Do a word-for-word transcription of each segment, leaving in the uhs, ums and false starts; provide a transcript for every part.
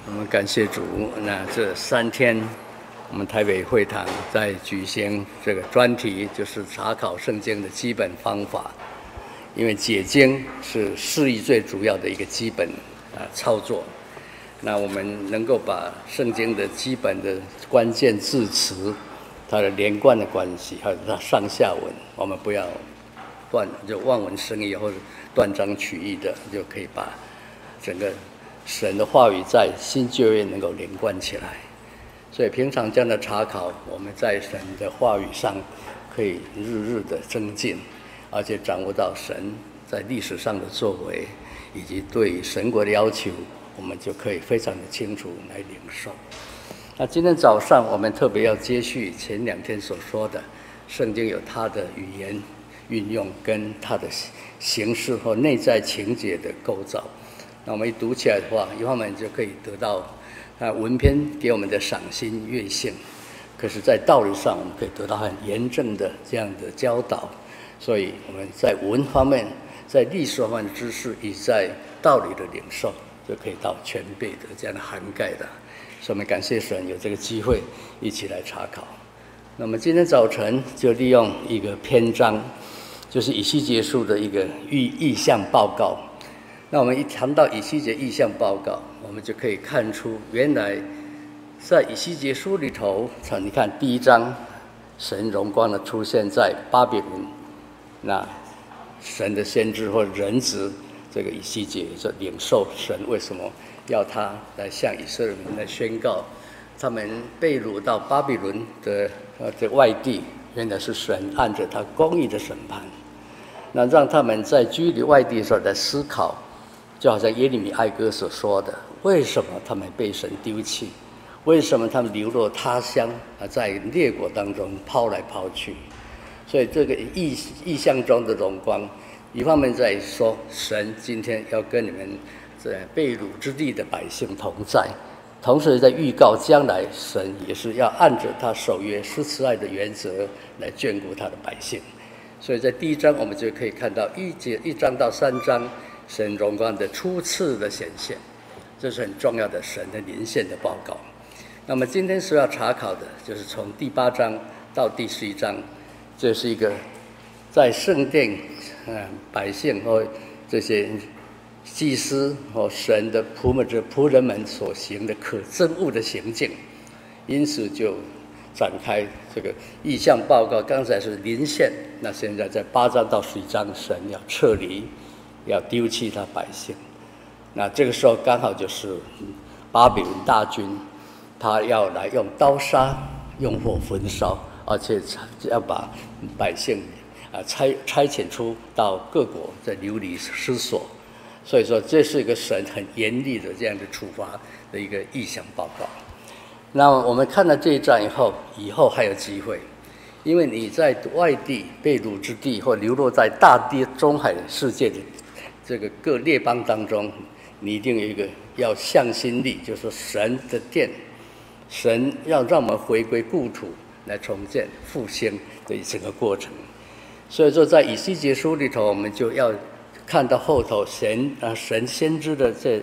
我们感谢主，那这三天，我们台北会堂在举行这个专题，就是查考圣经的基本方法。因为解经是释义最主要的一个基本啊操作。那我们能够把圣经的基本的关键字词，它的连贯的关系，还有它上下文，我们不要断就望文生义或者断章取义的，就可以把整个神的话语在新旧约能够连贯起来。所以平常这样的查考，我们在神的话语上可以日日的增进，而且掌握到神在历史上的作为，以及对神国的要求，我们就可以非常的清楚来领受。那今天早上我们特别要接续前两天所说的，圣经有它的语言运用跟它的形式或内在情节的构造。那我们一读起来的话，一方面就可以得到啊文篇给我们的赏心悦性，可是在道理上我们可以得到很严正的这样的教导。所以我们在文方面，在历史方面的知识，以及在道理的领受，就可以到全备的这样的涵盖的。所以我们感谢神有这个机会一起来查考。那么今天早晨就利用一个篇章，就是以西结书的一个意意象报告。那我们一谈到以西结意象报告，我们就可以看出，原来在以西结书里头，你看第一章，神荣光的出现在巴比伦，那神的先知或人子，这个以西结就领受神为什么要他来向以色列人来宣告，他们被掳到巴比伦的呃这外地，原来是神按着他公义的审判，那让他们在居离外地的时候来思考。就好像耶利米哀歌所说的，为什么他们被神丢弃？为什么他们流落他乡，在列国当中抛来抛去？所以这个意意象中的荣光，一方面在说神今天要跟你们在被掳之地的百姓同在，同时在预告将来神也是要按着他守约施慈爱的原则来眷顾他的百姓。所以在第一章我们就可以看到一节一章到三章。神荣光的初次的显现，这是很重要的神的临现的报告。那么今天所要查考的就是从第八章到第十一章，这是一个在圣殿，嗯，百姓或这些祭司或神的仆们这仆人们所行的可憎恶的行径，因此就展开这个意象报告。刚才是临现，那现在在八章到十一章，神要撤离。要丢弃他百姓，那这个时候刚好就是巴比伦大军，他要来用刀杀、用火焚烧，而且要把百姓啊差差遣出到各国，在流离失所。所以说，这是一个神很严厉的这样的处罚的一个意象报告。那我们看到这一章以后，以后还有机会。因为你在外地被掳之地，或流落在大地中海的世界的这个各列邦当中，你一定有一个要向心力，就是说神的殿，神要让我们回归故土，来重建复兴的整个过程。所以说，在以西结书里头，我们就要看到后头神啊神先知的这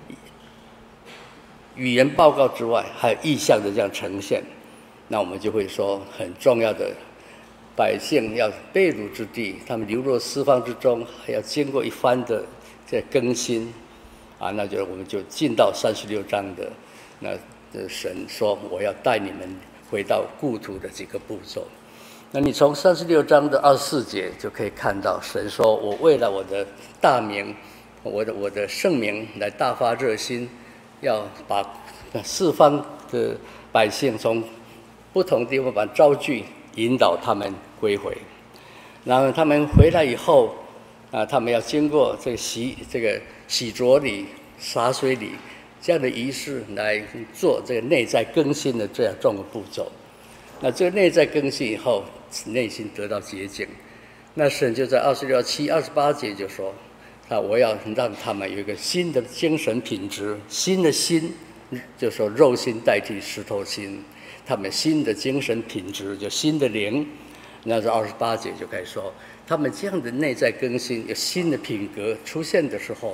语言报告之外，还有意象的这样呈现。那我们就会说，很重要的百姓要被掳之地，他们流落四方之中，还要经过一番的这更新啊，那就我们就进到三十六章的那神说我要带你们回到故土的几个步骤。那你从三十六章的二十四节就可以看到，神说我为了我的大名，我的我的圣名来大发热心，要把四方的百姓从不同地方把招聚，引导他们归回。然后他们回来以后，啊，他们要经过这个洗这个洗濯礼、洒水礼这样的仪式来做这个内在更新的这样重的步骤。那这个内在更新以后，内心得到洁净。那神就在二十六、七、二十八节就说：“啊，我要让他们有一个新的精神品质，新的心，就说肉心代替石头心。”他们新的精神品质，就新的灵，那是二十八节就开始说，他们这样的内在更新，有新的品格出现的时候，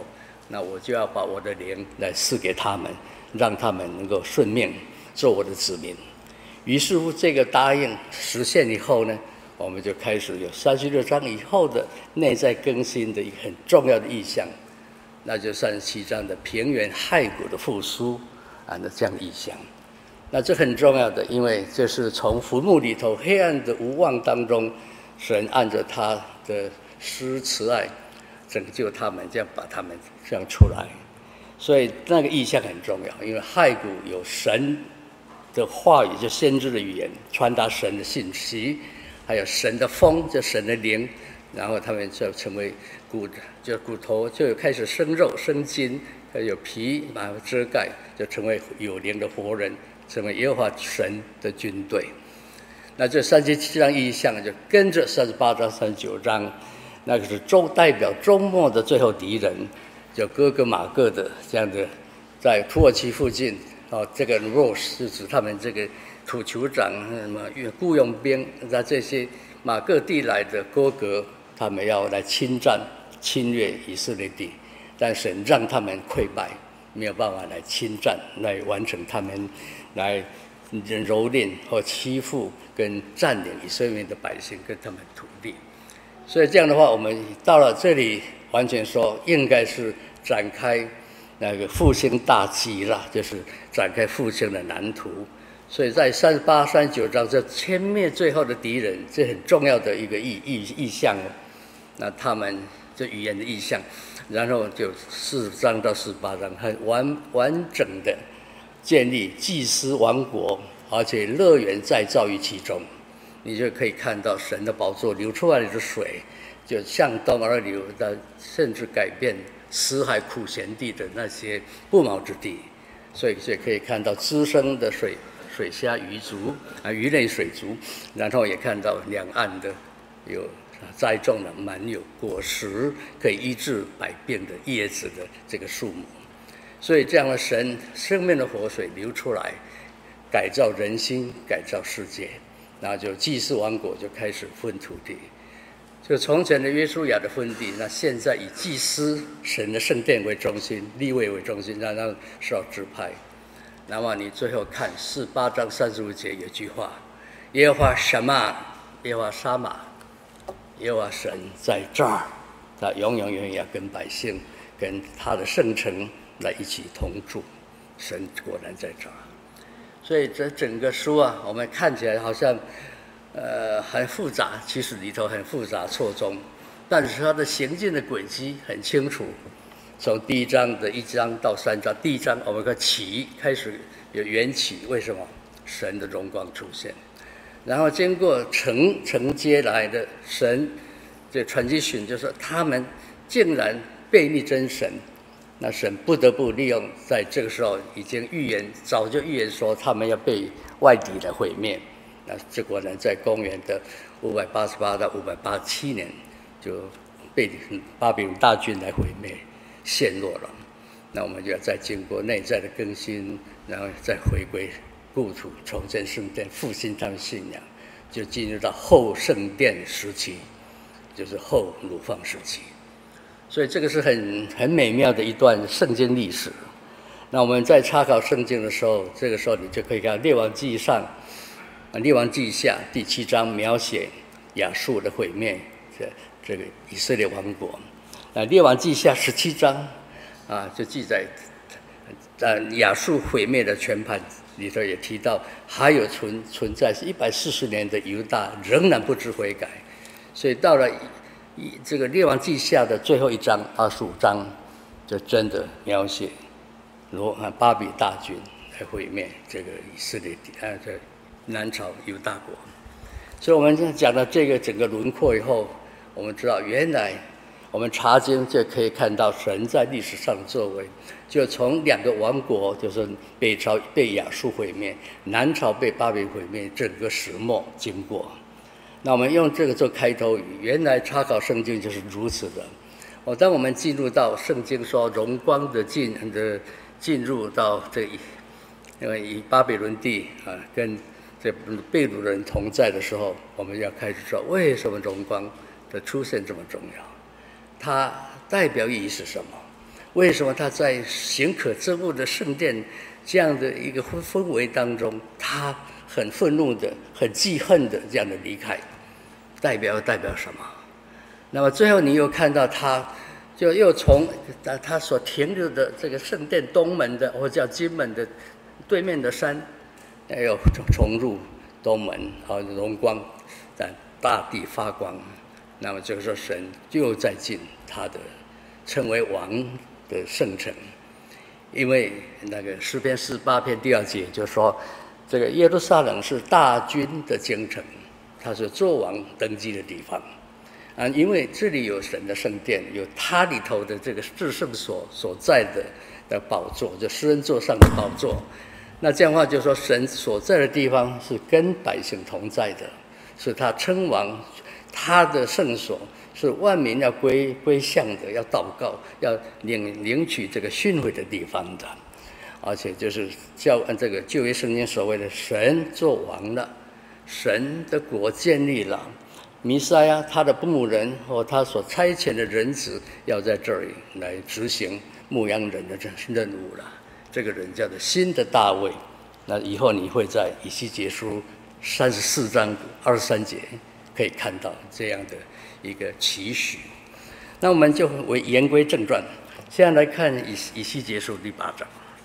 那我就要把我的灵来赐给他们，让他们能够顺命做我的子民。于是乎，这个答应实现以后呢，我们就开始有三十六章以后的内在更新的一个很重要的意象，那就三十七章的平原骸骨的复苏啊，那这样的意象。那这很重要的，因为这是从坟墓里头黑暗的无望当中，神按着他的施慈爱拯救他们，这样把他们这样出来。所以那个意象很重要，因为骸骨有神的话语，就先知的语言，传达神的信息，还有神的风，就神的灵，然后他们就成为骨，就骨头就开始生肉生筋，有皮把它遮盖，就成为有灵的活人，成为耶和华神的军队。那这三十七章意象就跟着三十八章三十九章，那个是周代表周末的最后敌人，就哥哥马各的这样的，在土耳其附近哦，这个 Rose 是指他们这个土酋长什么雇佣兵，那这些马各地来的哥哥，他们要来侵占侵略以色列地，但神让他们溃败，没有办法来侵占，来完成他们来蹂躏或欺负跟占领以色列的百姓跟他们土地。所以这样的话，我们到了这里，完全说应该是展开那个复兴大计了，就是展开复兴的蓝图。所以在三十八、三十九章，这歼灭最后的敌人，这很重要的一个意意意象。那他们这语言的意象，然后就四章到四十八章，很完完整的建立祭司王国，而且乐园再造于其中。你就可以看到神的宝座流出来的水，就向东而流，甚至改变死海苦咸地的那些不毛之地。所以就可以看到滋生的水水虾鱼族啊，鱼类水族，然后也看到两岸的有栽种了满有果实，可以医治百病的叶子的这个树木。所以这样的神生命的活水流出来，改造人心，改造世界。然后就祭司王国就开始分土地，就从前的约书亚的分地，那现在以祭司神的圣殿为中心，利未为中心，然后十二支派。那么你最后看四八章三十五节有句话：耶和华什么？耶和华沙玛，耶和华神在这儿，他永永远远要跟百姓、跟他的圣城来一起同住。神果然在这儿。所以这整个书啊，我们看起来好像呃很复杂，其实里头很复杂错综，但是它的行进的轨迹很清楚。从第一章的一章到三章，第一章我们看起开始有缘起，为什么？神的荣光出现，然后经过承承接来的神这传基训，就是他们竟然背逆真神。那神不得不利用，在这个时候已经预言，早就预言说他们要被外敌来毁灭。那这果然在公元的五百八十八到五百八十七年，就被巴比伦大军来毁灭，陷落了。那我们就要再经过内在的更新，然后再回归故土，重建圣殿，复兴他们信仰，就进入到后圣殿时期，就是后鲁放时期。所以这个是很很美妙的一段圣经历史。那我们在查考圣经的时候，这个时候你就可以看《列王纪上》啊，《列王纪下》第七章描写亚述的毁灭，这这个以色列王国。那《列王纪下》十七章啊，就记载呃亚述毁灭的全盘里头也提到，还有存存在是一百四十年的犹大仍然不知悔改，所以到了这个《列王纪下》的最后一章二十五章，就真的描写罗巴比大军来毁灭这个以色列地，呃，这南朝犹大国。所以我们讲到这个整个轮廓以后，我们知道原来我们查经就可以看到神在历史上的作为，就从两个王国，就是北朝被亚述毁灭，南朝被巴比伦毁灭，整个始末经过。那我们用这个做开头语，原来查考圣经就是如此的。哦，当我们进入到圣经说荣光的进的进入到这以，因为以巴比伦地啊跟这被掳人同在的时候，我们要开始说为什么荣光的出现这么重要？它代表意义是什么？ 为什么他在行可憎恶的圣殿这样的一个氛氛围当中，他很愤怒的、很记恨的这样的离开，代表代表什么？那么最后你又看到他，就又从他所停留的这个圣殿东门的，或者叫金门的对面的山，又重入东门，啊，荣光在大地发光。那么这个时候，神又在进他的称为王的圣城。因为那个诗篇四十八篇第二节就说，这个耶路撒冷是大军的京城，它是作王登基的地方啊。因为这里有神的圣殿，有它里头的这个至圣所所在的的宝座，就施恩座上的宝座。那这样的话，就说神所在的地方是跟百姓同在的，是他称王，他的圣所。是万民要归归向的，要祷告，要领领取这个训诲的地方的，而且就是教按这个旧约圣经所谓的神做王了，神的国建立了，弥赛亚他的牧人或他所差遣的人子要在这里来执行牧羊人的任务了。这个人叫做新的大卫。那以后你会在以西结书三十四章二十三节可以看到这样的一个期许。那我们就为言归正传，现在来看以以西结书第八章。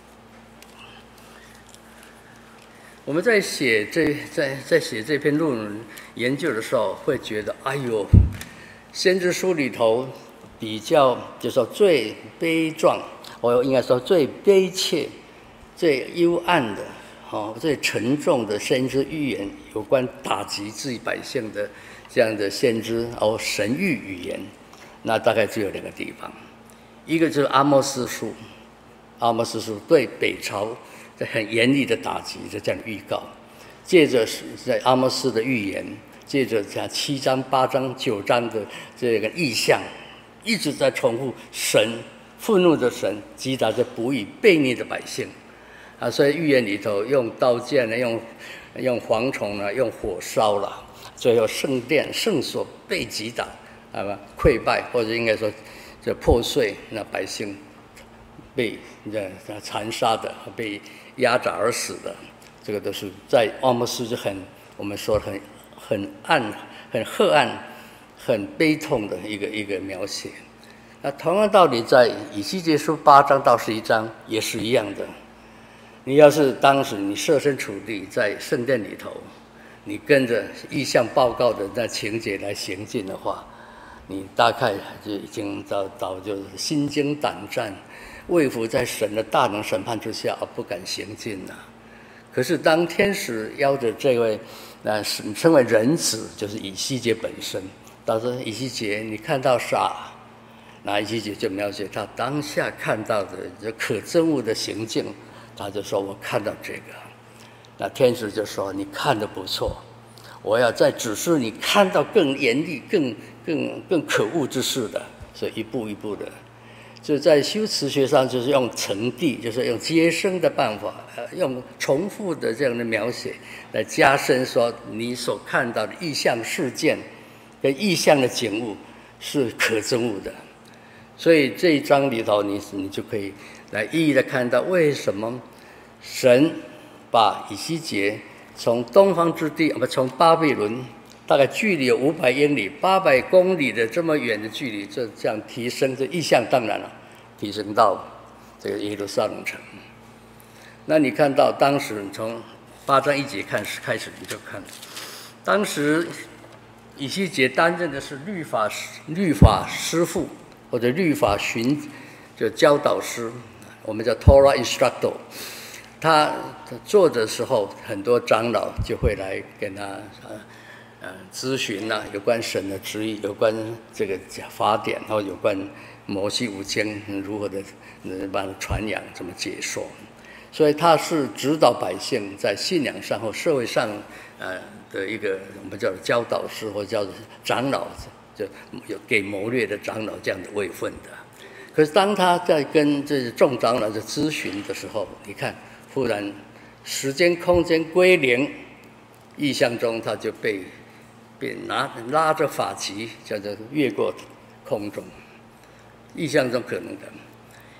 我们在写这在在写这篇论文研究的时候，会觉得，哎呦，先知书里头比较就说最悲壮，我应该说最悲切、最幽暗的，哦，最沉重的先知预言，有关打击自己百姓的。这样的先知哦，神谕语言，那大概只有两个地方，一个就是阿摩司书，阿摩司书对北朝很严厉的打击的这样的预告，接着是在阿摩司的预言，接着像七章、八章、九章的这个意象，一直在重复神愤怒的神击打这不义悖逆的百姓啊，所以预言里头用刀剑呢，用用蝗虫呢，用火烧了。最后圣殿圣所被击打，啊溃败，或者应该说这破碎，那百姓被这残杀的，被压榨而死的，这个都是在阿摩司就很我们说很很暗、很黑暗、很悲痛的一个一个描写。那同样道理，在以西结书八章到十一章也是一样的。你要是当时你设身处地在圣殿里头，你跟着意象报告的那情节来行进的话，你大概就已经到到就是心惊胆战，畏服在神的大能审判之下而不敢行进了。可是当天使邀着这位那称为人子，就是以西结本身，他说以西结你看到啥？那以西结就描写他当下看到的这可憎恶的行径，他就说我看到这个。那天使就说你看得不错，我要再指示你看到更严厉、更更更可恶之事的，所以一步一步的，就在修辞学上就是用层递，就是用接生的办法，呃，用重复的这样的描写来加深说你所看到的意象事件跟意象的景物是可憎恶的。所以这一章里头你，你你就可以来一一的看到为什么神把以西结从东方之地，不，从巴比伦，大概距离有五百英里、八百公里的这么远的距离，就这样提升，这意象当然了，提升到这个耶路撒冷城。那你看到当时从八章一节看开始，你就看，当时以西结担任的是律法律法师傅或者律法巡，就教导师，我们叫 Torah instructor。他做的时候，很多长老就会来跟他呃呃咨询啊，有关神的旨意，有关这个法典，然后有关摩西五经如何的把它传扬，怎么解说。所以他是指导百姓在信仰上或社会上呃的一个我们叫教导师或叫长老，就有给谋略的长老这样的位分的。可是当他在跟这众长老的咨询的时候，你看。忽然，时间空间归零，意象中他就被被拿拉着法旗，叫做越过空中。意象中可能的，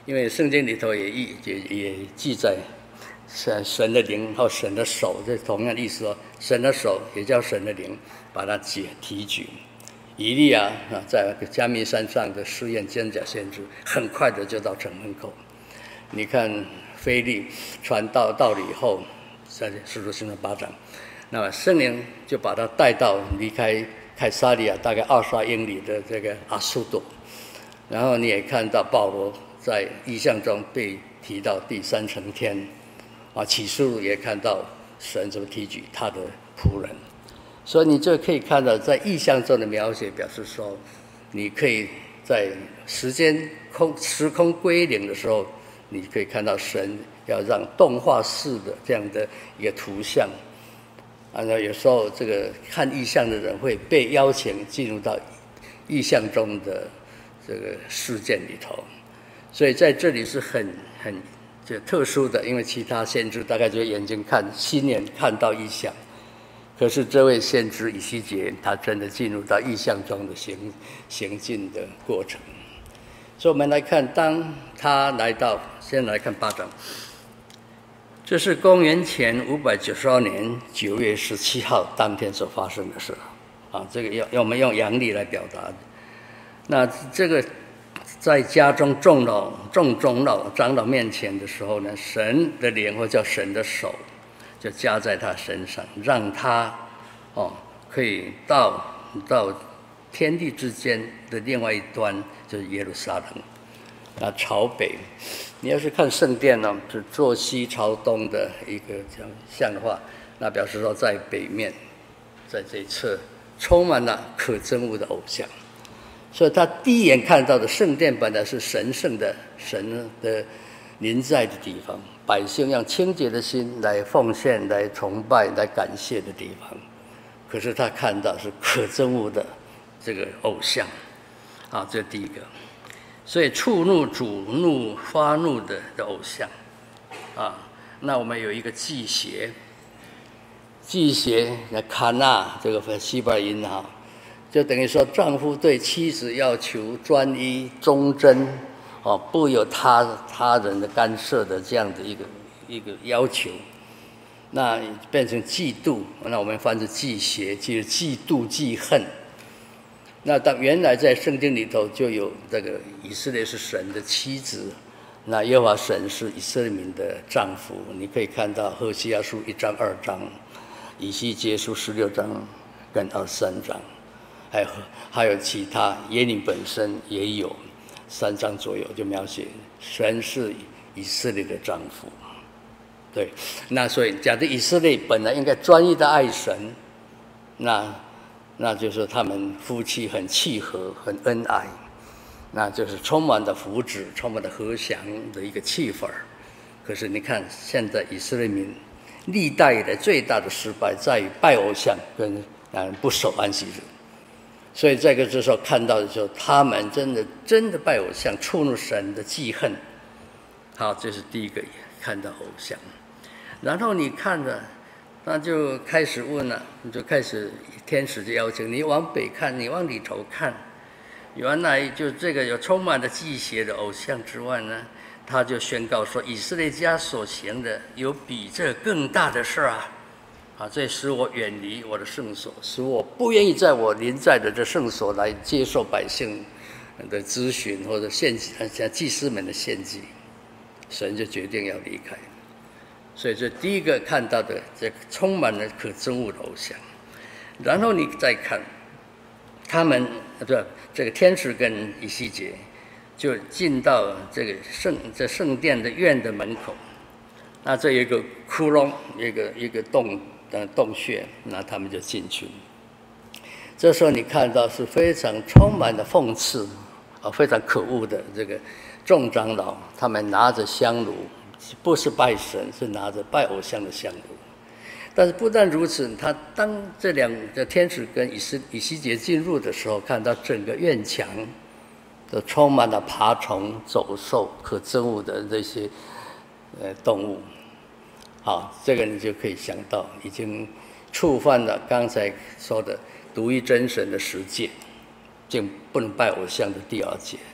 因为圣经里头也也也记载神神的灵和神的手，这同样的意思哦。神的手也叫神的灵，把它解提举。以利亚啊，在迦密山上的试验真假先知，很快的就到城门口。你看腓利传道到了以后，在使徒行传八章，那么圣灵就把他带到离开凯撒利亚大概二十二英里的这个阿苏多，然后你也看到保罗在异象中被提到第三层天，啊，启示录也看到神怎么提举他的仆人。所以你就可以看到，在意象中的描写表示说，你可以在时间空时空归零的时候，你可以看到神要让动画式的这样的一个图像。啊，有时候这个看意象的人会被邀请进入到意象中的这个事件里头，所以在这里是很很就特殊的，因为其他先知大概就眼睛看亲眼看到意象。可是这位先知以西结，他真的进入到意象中的行行进的过程。所以我们来看，当他来到，先来看八章，这是公元前五百九十二年九月十七号当天所发生的事啊。这个要要我们用阳历来表达。那这个在家中众老众长老长老面前的时候呢，神的灵或叫神的手，就加在他身上，让他哦可以到到天地之间的另外一端，就是耶路撒冷。那朝北，你要是看圣殿呢，是坐西朝东的一个这样像的话，那表示说在北面，在这一侧充满了可憎恶的偶像。所以他第一眼看到的圣殿本来是神圣的，神的临在的地方，百姓用清洁的心来奉献、来崇拜、来感谢的地方。可是他看到是可憎恶的这个偶像，啊，这是第一个。所以触怒、主怒、发怒的的偶像，啊，那我们有一个忌邪，忌邪那卡纳这个希伯来音哈，就等于说丈夫对妻子要求专一、忠贞。哦，不有他他人的干涉的这样的一个一个要求，那变成嫉妒，那我们翻成忌邪，就是嫉妒、记恨。那当原来在圣经里头就有这个以色列是神的妻子，那耶和华神是以色列民的丈夫。你可以看到何西阿书一章、二章，以西结书十六章跟二十三章，还有还有其他耶利米本身也有。三章左右就描写神是以色列的丈夫，对，那所以假设以色列本来应该专一的爱神，那那就是他们夫妻很契合、很恩爱，那就是充满了福祉、充满了和祥的一个气氛。可是你看，现在以色列民历代以来最大的失败在于拜偶像跟嗯不守安息日。所以这个这时候看到的时候，他们真的真的拜偶像，触怒神的记恨。好，这是第一个看到偶像。然后你看着，那就开始问了，你就开始天使就邀请你往北看，你往里头看，原来就这个有充满了忌邪的偶像之外呢，他就宣告说，以色列家所行的有比这更大的事啊！啊，这使我远离我的圣所，使我不愿意在我临在的这圣所来接受百姓的咨询或者献祭，像祭司们的献祭，神就决定要离开。所以这第一个看到的，这充满了可憎恶的偶像。然后你再看，他们不这个天使跟以西结就进到这个圣这圣殿的院的门口，那这有一个窟窿，一个一个洞。的洞穴，那他们就进去。这时候你看到是非常充满了讽刺啊，非常可恶的这个众长老，他们拿着香炉，不是拜神，是拿着拜偶像的香炉。但是不但如此，他当这两个天使跟以西以西结进入的时候，看到整个院墙都充满了爬虫、走兽、可憎恶的这些呃动物。好，这个你就可以想到，已经触犯了刚才说的独一真神的十诫，竟不能拜偶像的第二诫。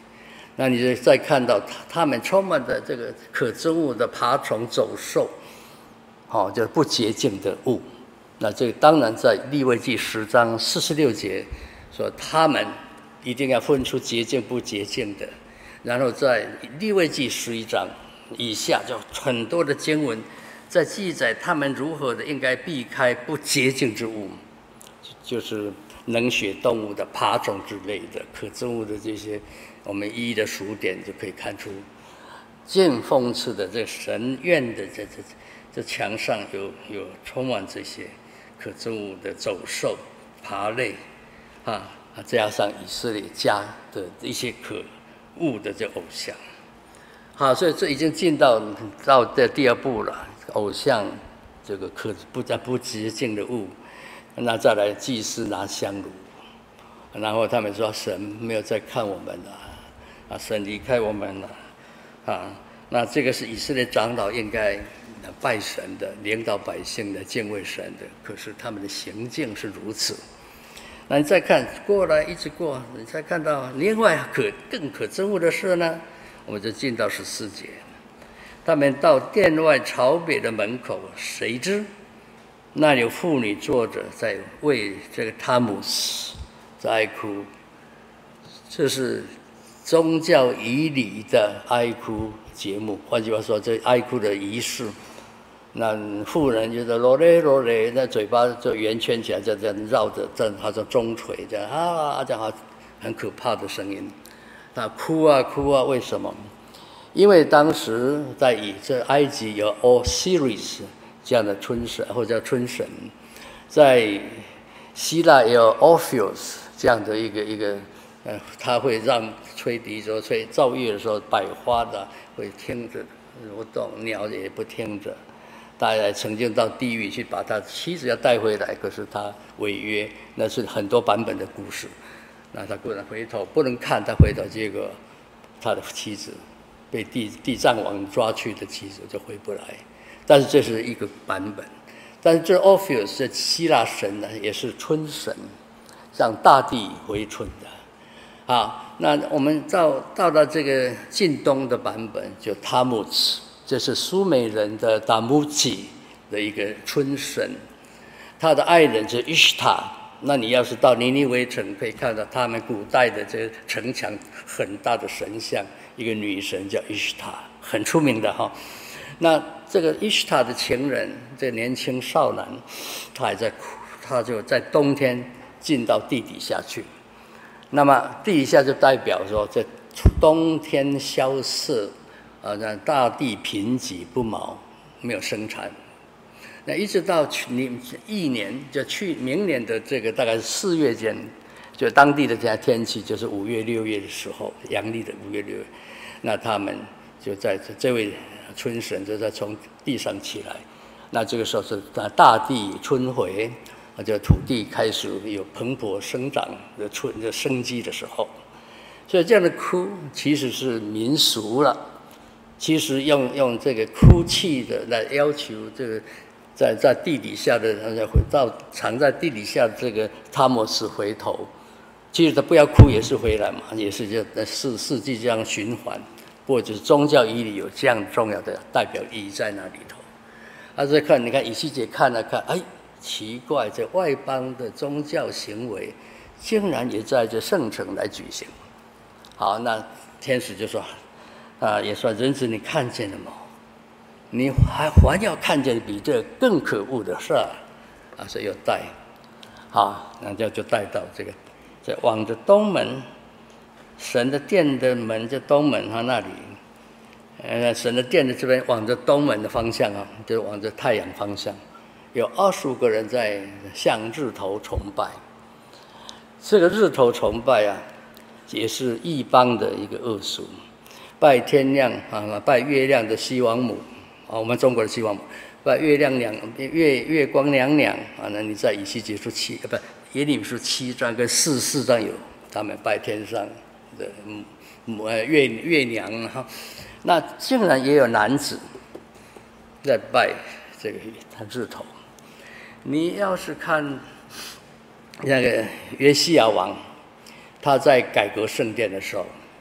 那你就再看到他他们充满的这个可憎恶的爬虫走兽，好、哦，就是不洁净的物。那这个当然在利未记十章四十六节说，他们一定要分出洁净不洁净的。然后在利未记十一章以下，就很多的经文在记载他们如何的应该避开不洁净之物，就是冷血动物的爬虫之类的可憎恶的这些，我们一一的数点就可以看出，见讽刺的这神院的这这这墙上有有充满这些可憎恶的走兽、爬类啊，加上以色列家的一些可恶的这偶像。好，所以这已经进到到这第二步了，偶像这个可不在不洁净的物。那再来祭司拿香炉，然后他们说神没有在看我们了，啊，神离开我们了，啊，那这个是以色列长老应该拜神的，领导百姓的，敬畏神的，可是他们的行径是如此。那你再看过来一直过，你再看到另外可更可憎恶的事呢，我们就进到十四节，他们到殿外朝北的门口，谁知那有妇女坐着在为这个他姆斯在哀哭，这是宗教仪礼的哀哭节目。换句话说，这哀哭的仪式，那妇人就是罗嘞罗嘞，那嘴巴就圆圈起来，就这样绕着，这样好像钟馗这样啊，这样很可怕的声音。那哭啊哭啊，为什么？因为当时在以这埃及有 Osiris。这样的春神或者叫春神，在希腊也有 Orpheus 这样的一个一个，呃，他会让吹笛的时候、吹奏乐的时候，百花的会听着蠕动，鸟也不听着。大家曾经到地狱去把他妻子要带回来，可是他违约，那是很多版本的故事。那他不能回头，不能看他回头，结果他的妻子被地地藏王抓去的妻子就回不来。但是这是一个版本，但是这 Orpheus 这希腊神呢，也是春神，让大地回春的。好，那我们到到了这个近东的版本，就 Tammuz， 这是苏美人的 Tamuzi 的一个春神，他的爱人是 Ishtar。那你要是到尼尼微城，可以看到他们古代的这城墙很大的神像，一个女神叫 Ishtar， 很出名的哈。那这个伊什塔的情人，这个年轻少男，他还在哭，他就在冬天进到地底下去。那么地底下就代表说，这冬天萧瑟，啊，那大地贫瘠不毛，没有生产。那一直到去年一年，就去明年的这个大概是四月间，就当地的这样天气就是五月六月的时候，阳历的五月六月，那他们就在这这位。春神就在从地上起来，那这个时候是大地春回，就土地开始有蓬勃生长的春的生机的时候，所以这样的哭其实是民俗了。其实用用这个哭泣的来要求这个在在地底下的到藏在地底下的这个塔莫斯回头，其实他不要哭也是回来嘛，也是就四四季这样循环。或者是宗教仪礼有这样重要的代表意义在那里头。啊，再看，你看以西结看了看，哎，奇怪，这外邦的宗教行为，竟然也在这圣城来举行。好，那天使就说，啊，也说人子，你看见了吗？你还还要看见比这更可恶的事儿，啊，所以又带，好，那就就带到这个，这往着东门。神的殿的门就东门哈那里，呃，神的殿的这边往着东门的方向啊，就是往着太阳方向，有二十五个人在向日头崇拜。这个日头崇拜啊，也是异邦的一个恶俗，拜天亮啊，拜月亮的西王母啊，我们中国的西王母，拜月亮娘月月光娘娘啊，那你在以西结书七不耶利米书七章跟四四章有他们拜天上。的呃月月娘哈，那竟然也有男子在拜这个日头。你要是看那个约西亚王，他在改革圣殿的时候，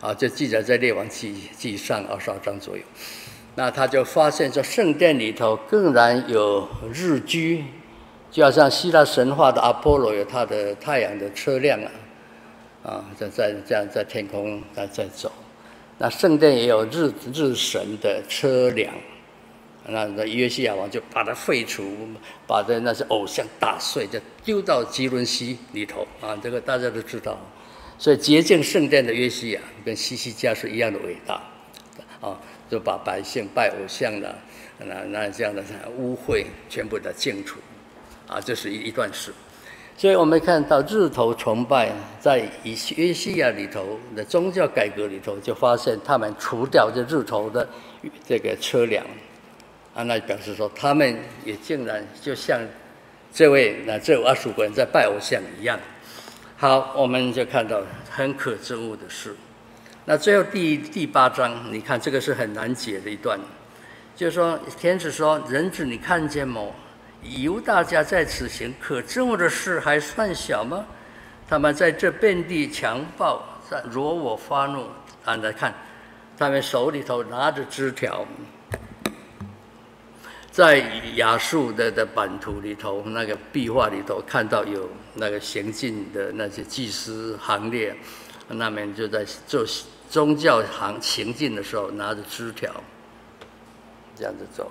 啊，就记载在列王记记上二十二章左右。那他就发现说，圣殿里头竟然有日居，就好像希腊神话的阿波罗有他的太阳的车辆啊，啊，在在这样在天空在在走。那圣殿也有日日神的车辆。那那约西亚王就把它废除，把这那些偶像打碎，就丢到基伦溪里头啊！这个大家都知道。所以洁净圣殿的约西亚跟西西家是一样的伟大啊！就把百姓拜偶像的那那这样的污秽全部的净除啊！这是一一段事。所以我们看到日头崇拜在约西亚里头的宗教改革里头，就发现他们除掉这日头的这个车辆。啊，那表示说，他们也竟然就像这位那这二十五个人在拜偶像一样。好，我们就看到很可憎恶的事。那最后第第八章，你看这个是很难解的一段，就是说天使说：“人子，你看见吗？犹大家在此行可憎恶的事还算小吗？他们在这遍地强暴，惹我发怒。”啊，来看，他们手里头拿着枝条。在亚述的的版图里头，那个壁画里头看到有那个行进的那些祭司行列，那边就在做宗教行行进的时候，拿着枝条这样子走。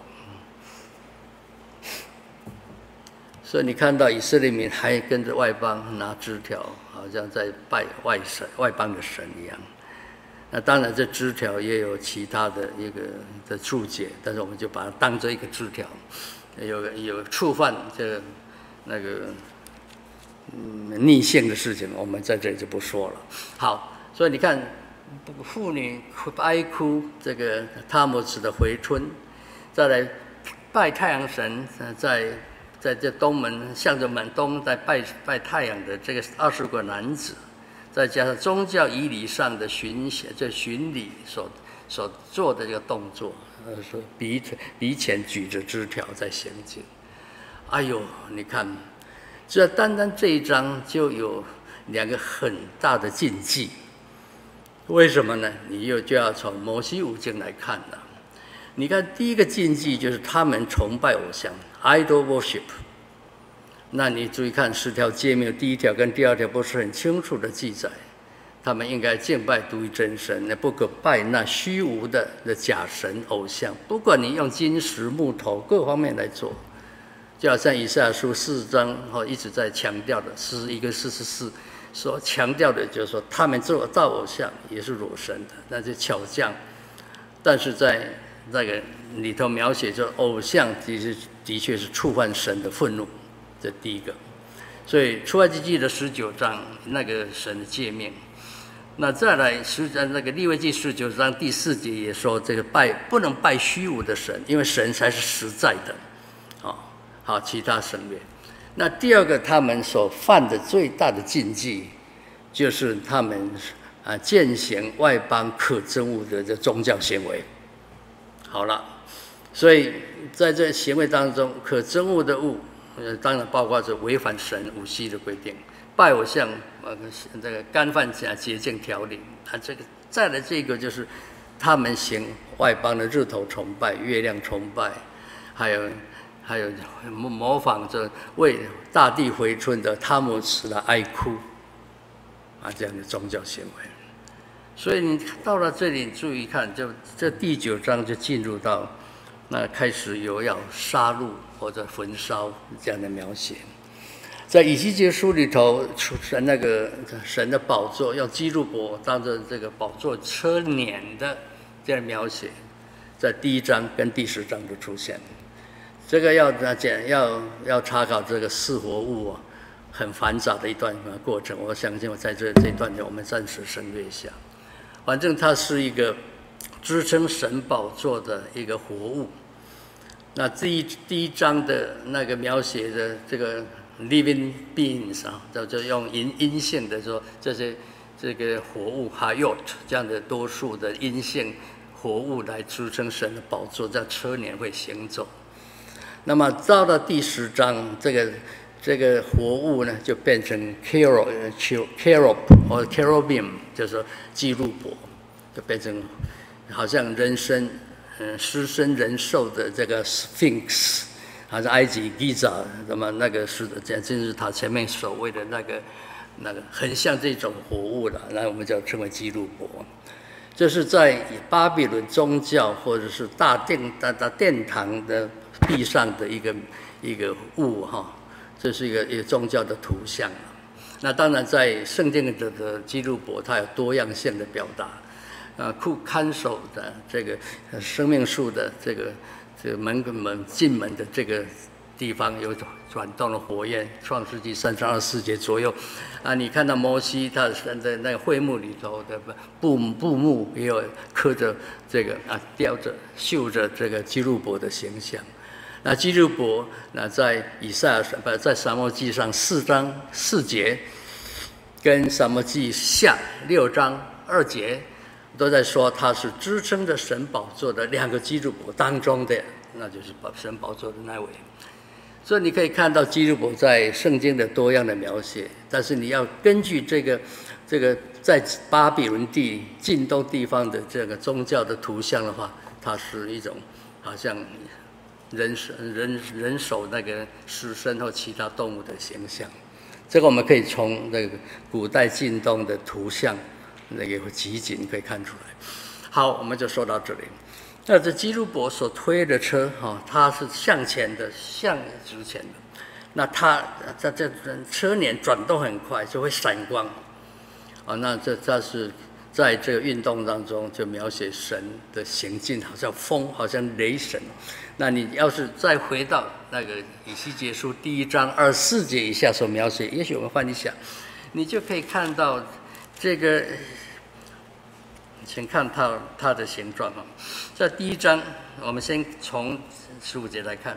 所以你看到以色列民还跟着外邦拿枝条，好像在拜外神、外邦的神一样。那当然，这枝条也有其他的一个的注解，但是我们就把它当做一个枝条，有有触犯这个那个嗯逆性的事情，我们在这里就不说了。好，所以你看，妇女哀哭，这个他姆斯的回春，再来拜太阳神，在在这东门向着门东在拜拜太阳的这个二十个男子。再加上宗教仪礼上的巡写，这巡礼所所做的这个动作，呃，说鼻鼻前举着枝条在行进。哎呦，你看，这单单这一章就有两个很大的禁忌。为什么呢？你又就要从摩西五经来看了。你看，第一个禁忌就是他们崇拜偶像 （idol worship）。那你注意看十条诫命，第一条跟第二条不是很清楚的记载，他们应该敬拜独一真神，不可拜那虚无的的假神偶像。不管你用金石、木头各方面来做，就好像以赛亚书四章哦一直在强调的，四十一跟四十四所强调的，就是说他们做造偶像也是裸神的，那就巧匠。但是在那个里头描写说，偶像其实的确是触犯神的愤怒。这第一个，所以出埃及记的十九章那个神的诫命，那再来十那个利未记十九章第四节也说，这个拜不能拜虚无的神，因为神才是实在的，啊、哦，好，其他神别。那第二个，他们所犯的最大的禁忌，就是他们啊践行外邦可憎恶的这宗教行为。好了，所以在这行为当中，可憎恶的物。呃，当然包括是违反神五系的规定，拜偶像，呃，这个干犯假洁净条例，啊，这个再来这个就是他们行外邦的日头崇拜、月亮崇拜，还有还有模仿着为大地回春的他姆斯的哀哭，啊，这样的宗教行为。所以你到了这里，注意看，就这第九章就进入到那开始有要杀戮。或者焚烧这样的描写，在以西结书里头，神那个神的宝座用基路伯当着这个宝座车辇的这样描写，在第一章跟第十章都出现。这个要讲要要查考这个四活物啊，很繁杂的一段过程。我相信我在这这段我们暂时省略一下。反正它是一个支撑神宝座的一个活物。那第一第一章的那个描写的这个 living beings 啊，就就用阴阴性的说这些这个活物 hayot 这样的多数的阴性活物来支撑神的宝座，在车辇会行走。那么到了第十章，这个这个活物呢就变成 cherub cherub 或 cherubim， 就是说基路伯就变成好像人身，嗯，狮身人兽的这个 Sphinx， 还是埃及 Giza 什么那个是金字塔前面守卫的那个那个，很像这种活物了，那我们就称为基路伯。这是在巴比伦宗教或者是大殿大大殿堂的壁上的一个一个物哈，这是一个一个宗教的图像。那当然，在圣经的的基路伯，它有多样性的表达。呃，库看守的这个生命树的这个这个门门进门的这个地方有转动了火焰，创世纪三十二四节左右。啊，你看到摩西他在那个会幕里头的布布幕也有刻着这个啊，雕着绣着这个基路伯的形象。那基路伯，那在以赛亚不在撒母耳记上四章四节，跟撒母耳记下六章二节，都在说他是支撑着神宝座的两个基路伯当中的，那就是神宝座的那位。所以你可以看到基路伯在圣经的多样的描写，但是你要根据这个这个在巴比伦地近东地方的这个宗教的图像的话，它是一种好像人人人手那个狮身或其他动物的形象。这个我们可以从那个古代近东的图像那个集锦可以看出来。好，我们就说到这里。那这基路伯所推的车哈，它是向前的，向直前的。那它在这车轮转动很快，就会闪光。啊，那这这是在这个运动当中就描写神的行进，好像风，好像雷神。那你要是再回到那个以西结书第一章二十四节以下所描写，也许我们翻一下，你就可以看到这个，请看到它的形状啊。在第一章，我们先从十五节来看，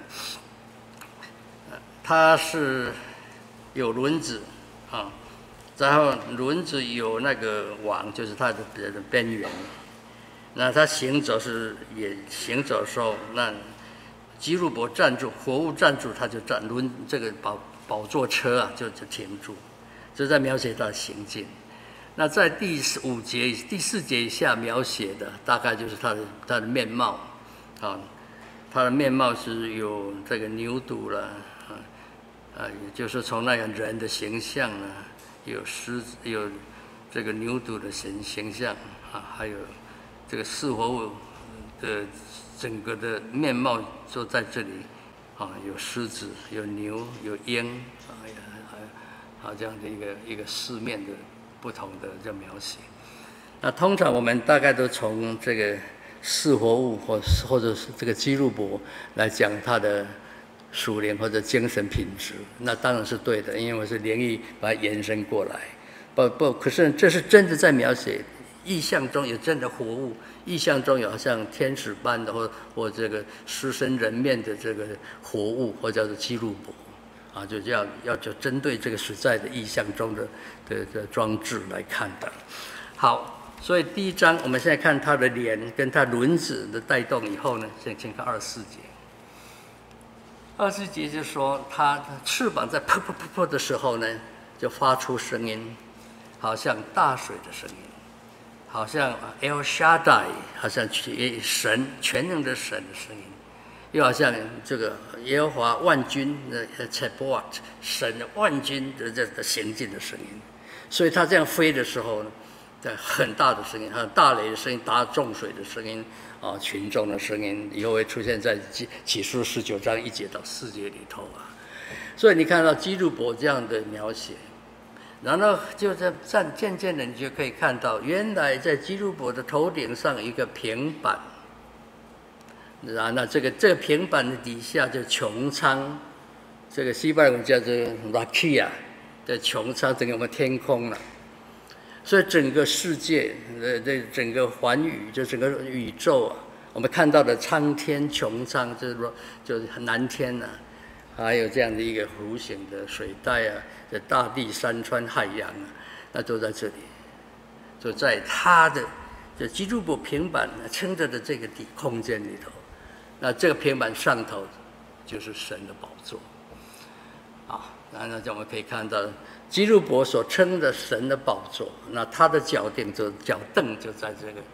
它是有轮子啊，然后轮子有那个网，就是它的边缘。那它行走是也行走的时候，那基路伯站住，活物站住，它就站轮这个宝宝座车啊，就就停住，这在描写它的行进。那在第五节、第四节以下描写的，大概就是它的它的面貌啊，它的面貌是有这个牛犊了啊，啊，也就是从那个人的形象呢，有狮子，有这个牛犊的形形象啊，还有这个四活物的整个的面貌就在这里啊，有狮子，有牛，有鹰啊，还有这样的一个一个四面的不同的这描写。那通常我们大概都从这个四活物或或者是这个基路伯来讲它的属灵或者精神品质，那当然是对的，因为我是灵意把它延伸过来。不不，可是这是真的在描写意象中有真的活物，意象中有好像天使般的或或这个狮身人面的这个活物，或叫做基路伯。啊，就要要就针对这个实在的意象中的的的装置来看的。好，所以第一章我们现在看它的脸跟它轮子的带动以后呢，先先看二十四节。二十四节就说它的翅膀在噗噗噗噗的时候呢，就发出声音，好像大水的声音，好像 El Shaddai， 好像神全能的神的声音。又好像这个耶和华万军的 Tsebaot 神万军的这个行进的声音，所以他这样飞的时候呢，很大的声音，还有大雷的声音，打重水的声音啊，群众的声音，以后会出现在启示录十九章一节到四节里头啊。所以你看到基路伯这样的描写，然后就在渐渐渐的，你就可以看到，原来在基路伯的头顶上有一个平板。然后这个这个平板的底下就穹苍，这个西班牙文叫做 Rakia 的穹苍，整个我们天空了。所以整个世界的这整个寰宇，就整个宇宙啊，我们看到的苍天穹苍，就是说就是蓝天啊，还有这样的一个弧形的水带啊，这大地、山川、海洋啊，那都在这里，就在它的这基路伯平板撑着的这个底空间里头。那这个平板上头就是神的宝座啊，那那我们可以看到基路伯所称的神的宝座，那他的脚顶就脚凳就在这个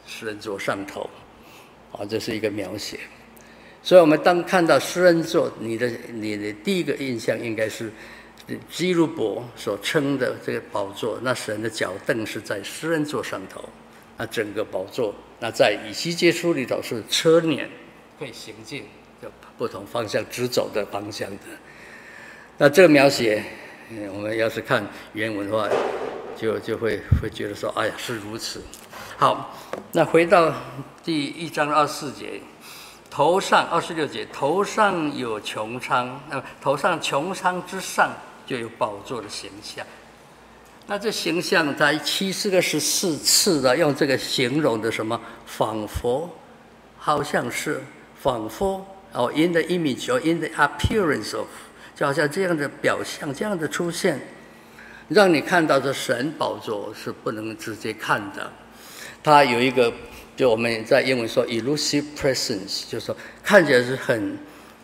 诗人座上头，啊，这是一个描写。所以我们当看到诗人座，你的你的第一个印象应该是基路伯所称的这个宝座，那神的脚凳是在诗人座上头，那整个宝座，那在以西结书里头是车辇，可以行进，就不同方向直走的方向的。那这个描写，嗯，我们要是看原文的话，就就会会觉得说，哎呀，是如此。好，那回到第一章二十四节。头上二十六节，头上有穹苍，那、呃、头上穹苍之上就有宝座的形象。那这形象在七十个十四次的用这个形容的什么？仿佛，好像是，仿佛哦 ，in the image or in the appearance of， 就好像这样的表象，这样的出现，让你看到的神宝座是不能直接看的，它有一个。就我们在英文说 elusive presence， 就是说看起来是很，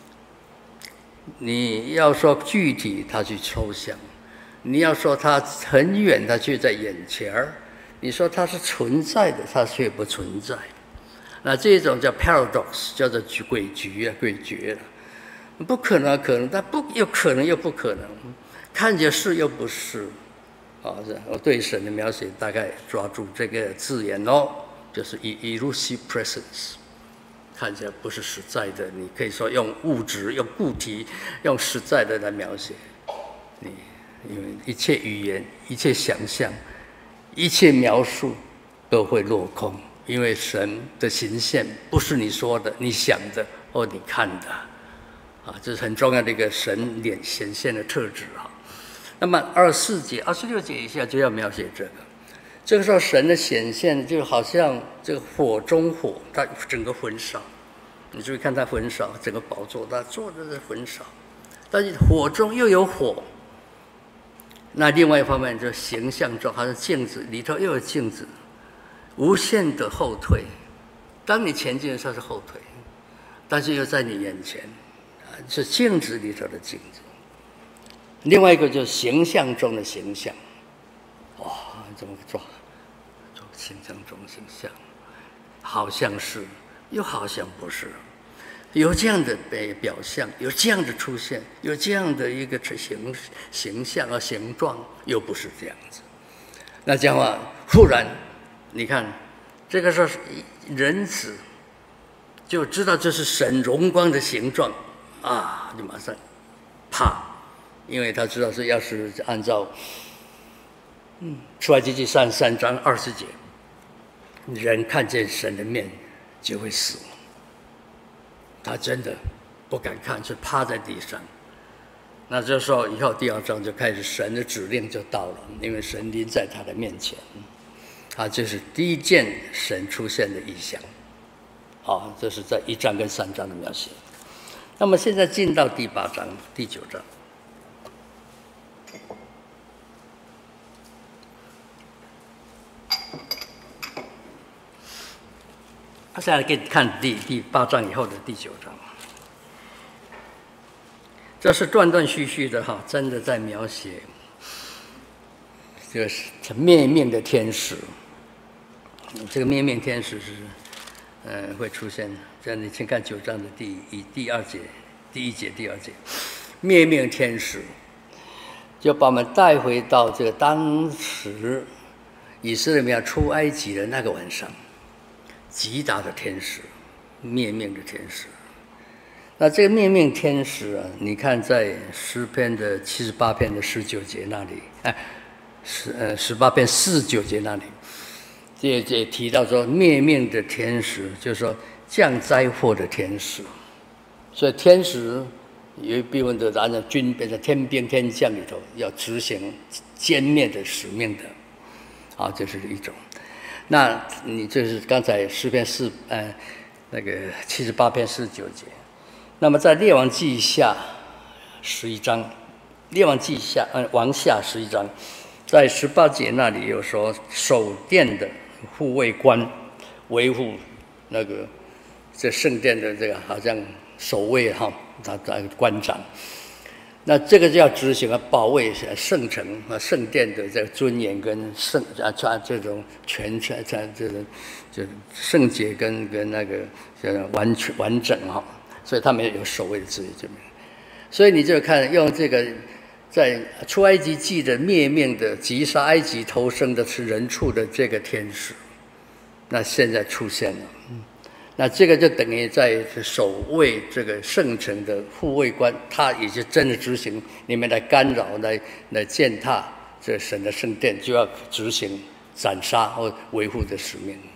你要说具体，它去抽象；你要说它很远，它却在眼前儿；你说它是存在的，它却不存在。那这种叫 paradox， 叫做诡谲啊，诡谲了。不可能，可能，但不又可能又不可能，看起来是又不是。啊，我对神的描写大概抓住这个字眼哦。就是 elusive presence， 看起来不是实在的，你可以说用物质、用固体、用实在的来描写你，因为一切语言、一切想象、一切描述都会落空，因为神的形象不是你说的、你想的或你看的，啊，这是很重要的一个神脸显现的特质啊。那么二十四节、二十六节以下就要描写这个。这个时候，神的显现就好像这个火中火，它整个焚烧。你注意看它焚烧，整个宝座它坐着在焚烧，但是火中又有火。那另外一方面，就形象中好像镜子里头又有镜子，无限的后退。当你前进的时候是后退，但是又在你眼前，啊，是镜子里头的镜子。另外一个就是形象中的形象，哇，怎么做？形象中形象，好像是，又好像不是，有这样的表象，有这样的出现，有这样的一个形形象和形状，又不是这样子。那这样的话，忽然，你看，这个时候人子就知道这是神荣光的形状啊，就马上怕，因为他知道是要是按照嗯出埃及记三十三章二十节。人看见神的面就会死，他真的不敢看，是趴在地上。那这时候以后第二章就开始神的指令就到了，因为神临在他的面前，啊，这是第一件神出现的异象。好，这是在一章跟三章的描写。那么现在进到第八章、第九章。他现在给你看第第八章以后的第九章，这是断断续续的哈，真的在描写这个是灭命的天使。这个灭命天使是，呃，会出现。这样你先看九章的第一、第二节、第一节、第二节，灭命天使就把我们带回到这个当时以色列民要出埃及的那个晚上。极大的天使，灭命的天使。那这个灭命天使啊，你看在诗篇的七十八篇的十九节那里，哎，十呃十八篇四十九节那里，这也提到说灭命的天使，就是说降灾祸的天使。所以天使有一部分的按照军变成天兵天将里头要执行歼灭的使命的，啊，这是一种。那你这是刚才诗篇四呃那个七十八篇四十九节，那么在列王记下十一章，列王记下呃王下十一章，在十八节那里有说守殿的护卫官维护那个这圣殿的这个好像守卫哈，他他官长， 那这个就要执行啊，保卫圣城啊、圣殿的这个尊严跟圣啊这种全全这这种就圣洁跟跟那个完全完整哈，所以他们有守卫的职业这边。所以你就看用这个在出埃及记的灭命的击杀埃及投生的是人畜的这个天使，那现在出现了。那这个就等于在守卫这个圣城的护卫官，他也是真的执行你们来干扰、来来践踏这神的圣殿，就要执行斩杀或维护的使命。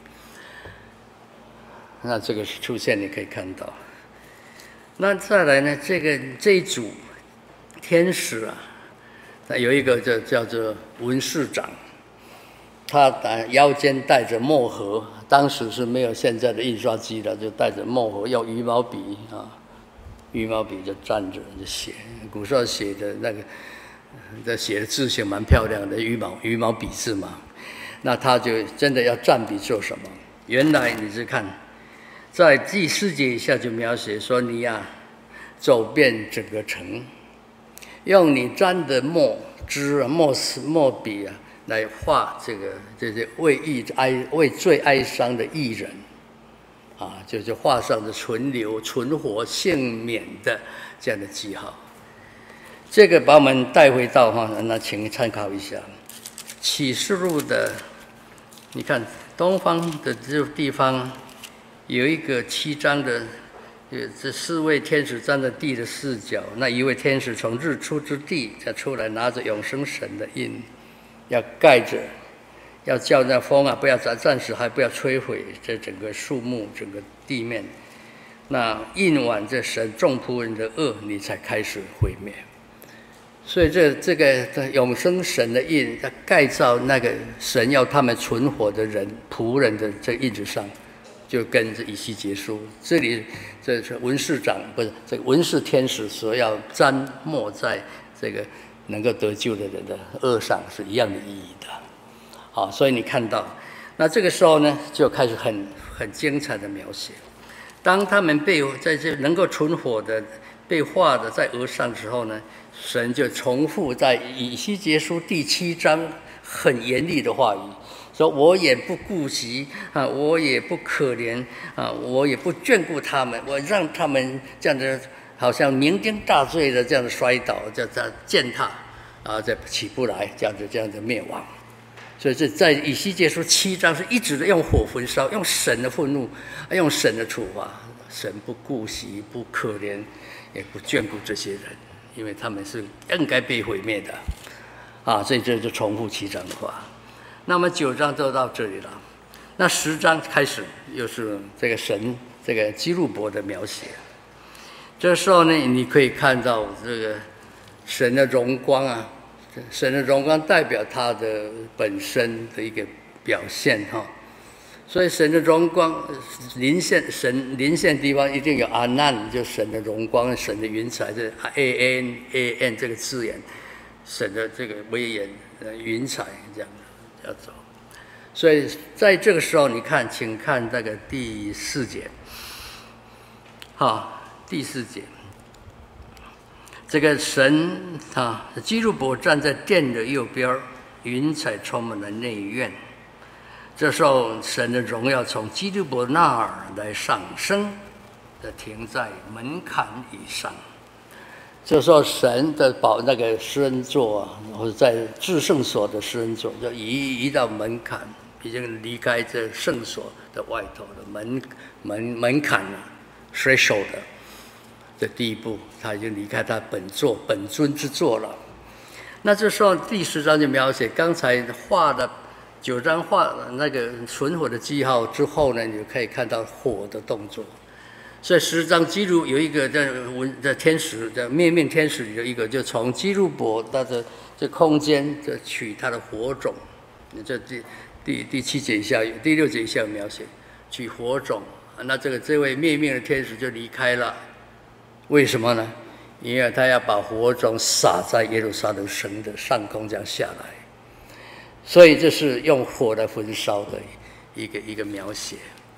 那这个是出现，你可以看到。那再来呢，这个这一组天使啊，有一个叫叫做文士长。他腰间带着墨盒，当时是没有现在的印刷机的，就带着墨盒，用羽毛笔啊，羽毛笔就蘸着就写。古时候写的那个，这写的字形蛮漂亮的，羽毛羽毛笔字嘛。那他就真的要蘸笔做什么？原来你是看，在第四节以下就描写说你呀、啊，走遍整个城，用你沾的墨汁啊、墨丝、墨笔啊。来画这个这些为义哀为最哀伤的义人，啊，就是画上的存留、存活、幸免的这样的记号。这个把我们带回到哈，那请参考一下启示录的，你看东方的这个地方有一个七章的，这四位天使站在地的四角，那一位天使从日出之地再出来，拿着永生神的印。要盖着，要叫那风啊，不要暂暂时还不要摧毁这整个树木、整个地面。那印完这神众仆人的恶，你才开始毁灭。所以这这个永生神的印，要盖造那个神要他们存活的人仆人的这印子上，就跟这以西结书这里这是文士长不是这个文士天使所要沾墨在这个。能够得救的人的恶上是一样的意义的，好，所以你看到，那这个时候呢，就开始很很精彩的描写。当他们被在这能够存活的被画的在额上之后呢，神就重复在以西结书第七章很严厉的话语，说我也不顾及啊，我也不可怜啊，我也不眷顾他们，我让他们这样的。好像酩酊大醉的这样的摔倒，这样这践踏，啊，再起不来，这样子这样的灭亡。所以这在以西结书七章是一直的用火焚烧，用神的愤怒，用神的处罚。神不顾惜，不可怜，也不眷顾这些人，因为他们是应该被毁灭的。啊，所以这就重复七章的话。那么九章就到这里了，那十章开始又是这个神这个基路伯的描写。这时候呢，你可以看到这个神的荣光啊，神的荣光代表他的本身的一个表现哈。所以神的荣光临现，神临现地方一定有阿难，就神的荣光、神的云彩，这 A N A N 这个字眼，神的这个威严、云彩这样要走。所以在这个时候，你看，请看这个第四节，好。第四节，这个神啊，基路伯站在殿的右边，云彩充满了内院。这时候，神的荣耀从基路伯那儿来上升，的停在门槛以上。这时候，神的宝那个施恩座啊，或者在至圣所的施恩座，就移移到门槛，已经离开这圣所的外头的门门门槛了 ，threshold 的。这第一步，他已经离开他本座本尊之座了。那这时候第十章就描写刚才画的九章画的那个存火的记号之后呢，你就可以看到火的动作。所以十章基路有一个在文在天使在灭命天使有一个，就从基路伯到这这空间这取他的火种。这第第第七节以下第六节以下有描写取火种。那这个这位灭命的天使就离开了。为什么呢？因为他要把火种撒在耶路撒冷城的上空，这样下来。所以这是用火来焚烧的一个一个描写。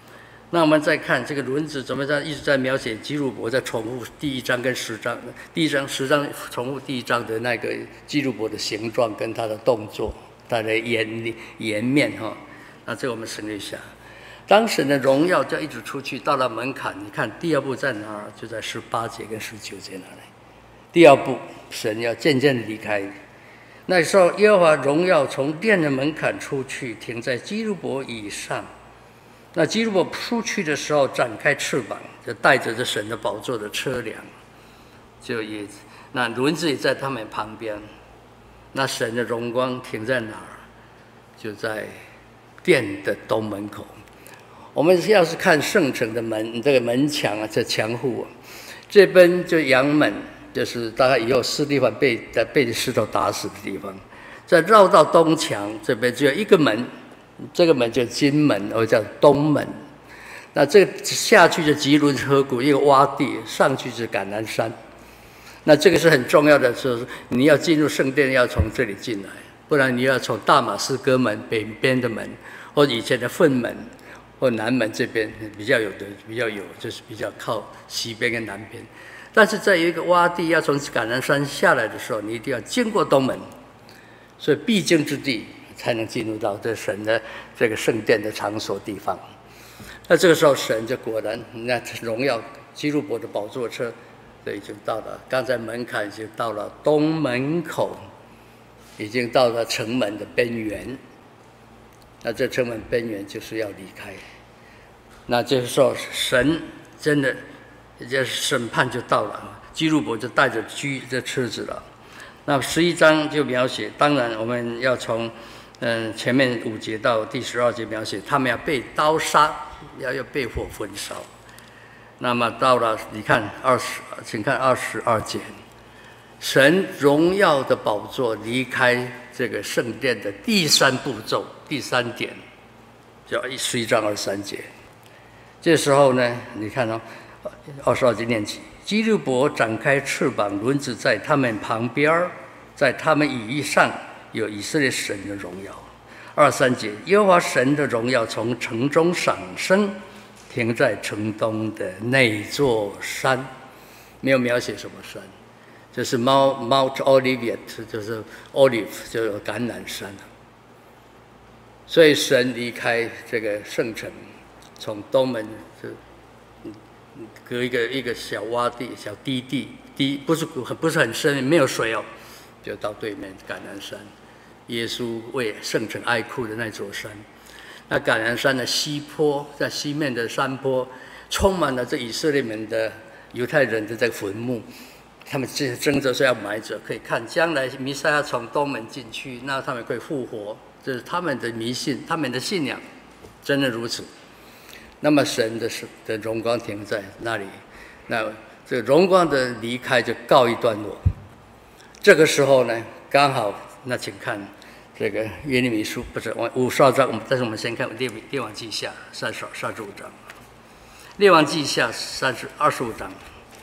那我们再看这个轮子怎么在一直在描写基路伯在重复第一章跟十章，第一章十章重复第一章的那个基路伯的形状跟他的动作，他的颜颜面哈。那这个我们省略一下。当神的荣耀就一直出去，到了门槛，你看第二步在哪儿？就在十八节跟十九节那里。第二步，神要渐渐的离开。那时候，耶和华荣耀从殿的门槛出去，停在基路伯以上。那基路伯出去的时候，展开翅膀，就带着这神的宝座的车辆，就也那轮子也在他们旁边。那神的荣光停在哪儿？就在殿的东门口。我们要是看圣城的门，这个门墙啊，这墙户啊，这边就阳门，就是大概以后司提反被在被石头打死的地方。再绕到东墙这边只有一个门。这个门叫金门，或叫东门。那这个下去就吉伦河谷，一个洼地，上去是橄榄山。那这个是很重要的，是你要进入圣殿要从这里进来，不然你要从大马士革门北边的门，或者以前的粪门，或南门这边比较有的比较有，就是比较靠西边跟南边。但是在一个洼地要从橄榄山下来的时候，你一定要经过东门，所以必经之地。才能进入到这神的这个圣殿的场所地方。那这个时候，神就果然，那荣耀基路伯的宝座车，就已经到了。刚才门槛已经到了东门口，已经到了城门的边缘。那这城门边缘就是要离开。那这个时候，神真的，这审判就到了，基路伯就带着驹这车子了。那十一章就描写，当然我们要从。嗯，前面五节到第十二节描写，他们要被刀杀，要要被火焚烧。那么到了，你看二十，请看二十二节，神荣耀的宝座离开这个圣殿的第三步骤，第三点，叫十一章二十三节。这时候呢，你看哦，二十二节念起，基路伯展开翅膀，轮子在他们旁边，在他们以上。有以色列神的荣耀。二三节，耶和华神的荣耀从城中上升，停在城东的那座山。没有描写什么山，就是 Mount Mount Olivet， 就是 Olive， 就是橄榄山。所以神离开这个圣城，从东门就隔一个一个小洼地、小低地，低不是不是很深，没有水哦，就到对面橄榄山。耶稣为圣城哀哭的那座山，那橄榄山的西坡，在西面的山坡，充满了这以色列人的犹太人的这个坟墓，他们争着说要埋着，可以看将来弥赛亚从东门进去，那他们可以复活，这是他们的迷信，他们的信仰，真的如此。那么神的的荣光停在那里，那这个荣光的离开就告一段落。这个时候呢，刚好那请看。这个约利米书不是五十二章，但是我们先看列列王记下三十三十五章，列王记下三十二十五章，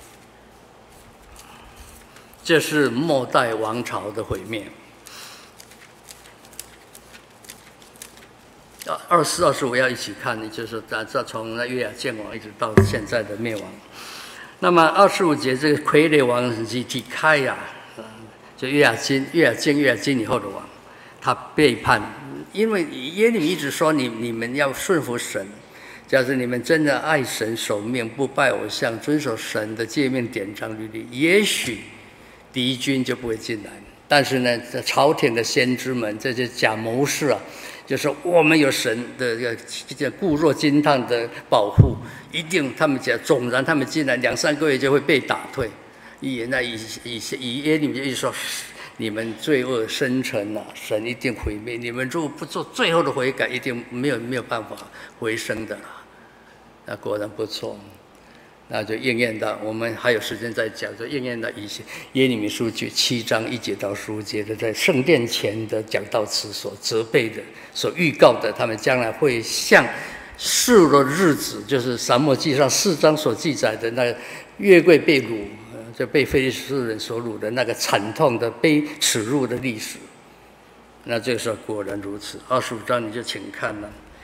这是末代王朝的毁灭。二四二十五要一起看，就是这从那约雅建王一直到现在的灭亡。那么二十五节这个傀儡王提提开呀，就约雅金、约雅敬、约雅金以后的王。他背叛，因为耶利米一直说你你们要顺服神，假如你们真的爱神、守命、不拜偶像、遵守神的诫命、典章、律例，也许敌军就不会进来。但是呢，在朝廷的先知们，这些假谋士啊，就说我们有神的这个固若金汤的保护，一定他们讲纵然他们进来两三个月就会被打退。以那以以以耶利米一说。你们罪恶深沉啊，神一定毁灭。你们如果不做最后的悔改，一定没有没有办法回升的啦。那果然不错，那就应验到我们还有时间再讲，就应验到以前耶利米书记七章一节到十五节的，在圣殿前的讲道词所责备的、所预告的，他们将来会像世的日子，就是撒母耳记上四章所记载的那个约柜被掳。就被非利士人所掳的那个惨痛的被耻辱的历史，那这个时候果然如此。二十五章你就请看了，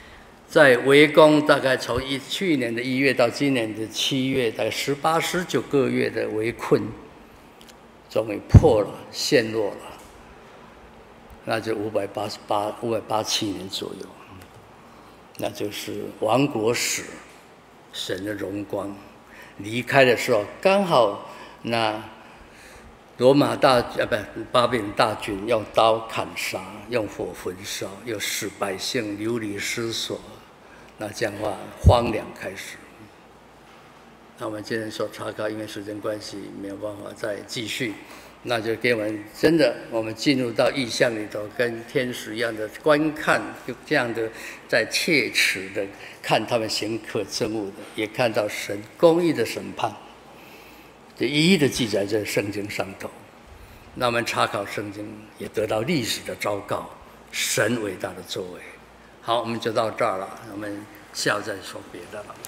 在围攻大概从一去年的一月到今年的七月，大概十八、十九个月的围困，终于破了，陷落了。那就五百八十八、五百八七年左右，那就是亡国史，神的荣光。离开的时候，刚好那罗马大啊不巴比伦大军用刀砍杀，用火焚烧，又使百姓流离失所。那这样的话，荒凉开始。那我们今天说查考，因为时间关系没有办法再继续，那就给我们真的，我们进入到异象里头，跟天使一样的观看，就这样的在切齿的看他们行可憎恶的，也看到神公义的审判，这一一的记载在圣经上头。那我们查考圣经，也得到历史的昭告，神伟大的作为。好，我们就到这儿了，我们下午再说别的了。